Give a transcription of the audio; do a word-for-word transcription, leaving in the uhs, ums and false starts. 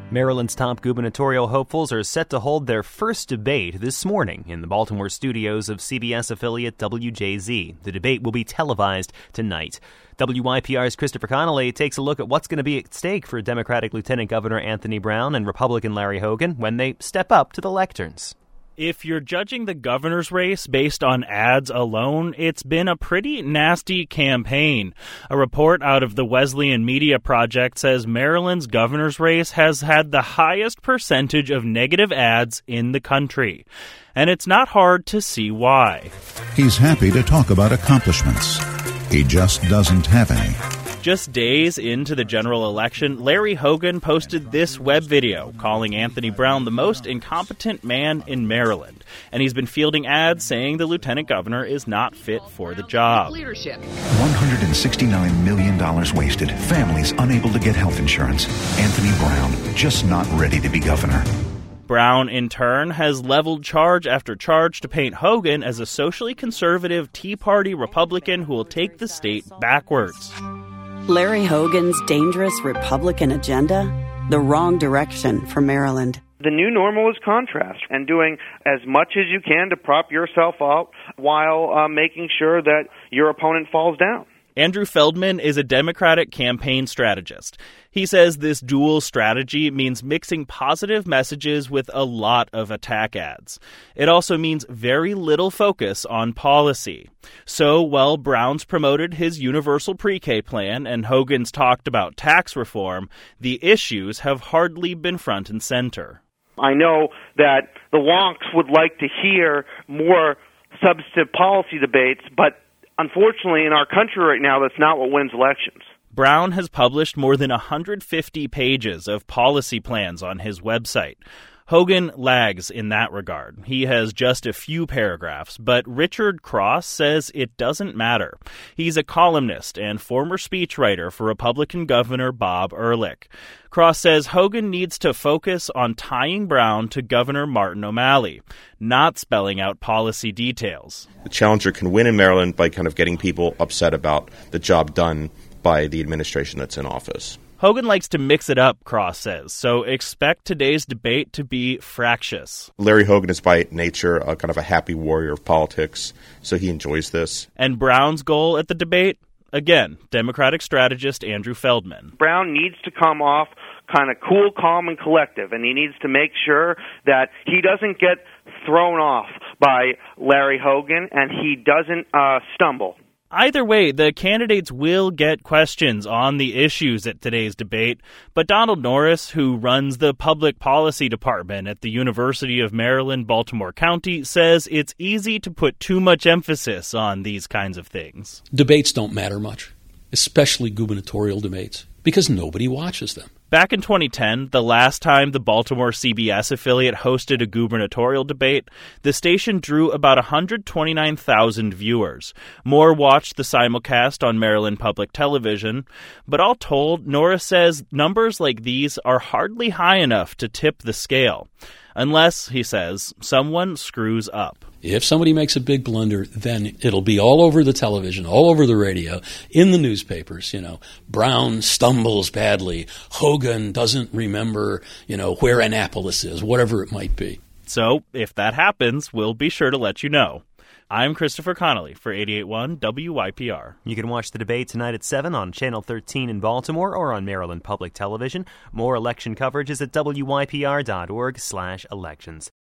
Maryland's top gubernatorial hopefuls are set to hold their first debate this morning in the Baltimore studios of C B S affiliate W J Z. The debate will be televised tonight. W Y P R's Christopher Connolly takes a look at what's going to be at stake for Democratic Lieutenant Governor Anthony Brown and Republican Larry Hogan when they step up to the lecterns. If you're judging the governor's race based on ads alone, it's been a pretty nasty campaign. A report out of the Wesleyan Media Project says Maryland's governor's race has had the highest percentage of negative ads in the country. And it's not hard to see why. He's happy to talk about accomplishments. He just doesn't have any. Just days into the general election, Larry Hogan posted this web video calling Anthony Brown the most incompetent man in Maryland. And he's been fielding ads saying the lieutenant governor is not fit for the job. one hundred sixty-nine million dollars wasted. Families unable to get health insurance. Anthony Brown just not ready to be governor. Brown, in turn, has leveled charge after charge to paint Hogan as a socially conservative Tea Party Republican who will take the state backwards. Larry Hogan's dangerous Republican agenda? The wrong direction for Maryland. The new normal is contrast and doing as much as you can to prop yourself up while uh, making sure that your opponent falls down. Andrew Feldman is a Democratic campaign strategist. He says this dual strategy means mixing positive messages with a lot of attack ads. It also means very little focus on policy. So while Brown's promoted his universal pre-K plan and Hogan's talked about tax reform, the issues have hardly been front and center. I know that the wonks would like to hear more substantive policy debates, but unfortunately, in our country right now, that's not what wins elections. Brown has published more than one hundred fifty pages of policy plans on his website. Hogan lags in that regard. He has just a few paragraphs, but Richard Cross says it doesn't matter. He's a columnist and former speechwriter for Republican Governor Bob Ehrlich. Cross says Hogan needs to focus on tying Brown to Governor Martin O'Malley, not spelling out policy details. The challenger can win in Maryland by kind of getting people upset about the job done by the administration that's in office. Hogan likes to mix it up, Cross says, so expect today's debate to be fractious. Larry Hogan is by nature a kind of a happy warrior of politics, so he enjoys this. And Brown's goal at the debate? Again, Democratic strategist Andrew Feldman. Brown needs to come off kind of cool, calm, and collective, and he needs to make sure that he doesn't get thrown off by Larry Hogan and he doesn't uh, stumble. Either way, the candidates will get questions on the issues at today's debate, but Donald Norris, who runs the public policy department at the University of Maryland, Baltimore County, says it's easy to put too much emphasis on these kinds of things. Debates don't matter much, especially gubernatorial debates, because nobody watches them. Back in twenty ten, the last time the Baltimore C B S affiliate hosted a gubernatorial debate, the station drew about one hundred twenty-nine thousand viewers. More watched the simulcast on Maryland Public Television. But all told, Norris says numbers like these are hardly high enough to tip the scale. Unless, he says, someone screws up. If somebody makes a big blunder, then it'll be all over the television, all over the radio, in the newspapers, you know. Brown stumbles badly. Hogan doesn't remember, you know, where Annapolis is, whatever it might be. So, if that happens, we'll be sure to let you know. I'm Christopher Connolly for eighty-eight point one W Y P R. You can watch the debate tonight at seven on Channel thirteen in Baltimore or on Maryland Public Television. More election coverage is at W Y P R dot org slash elections.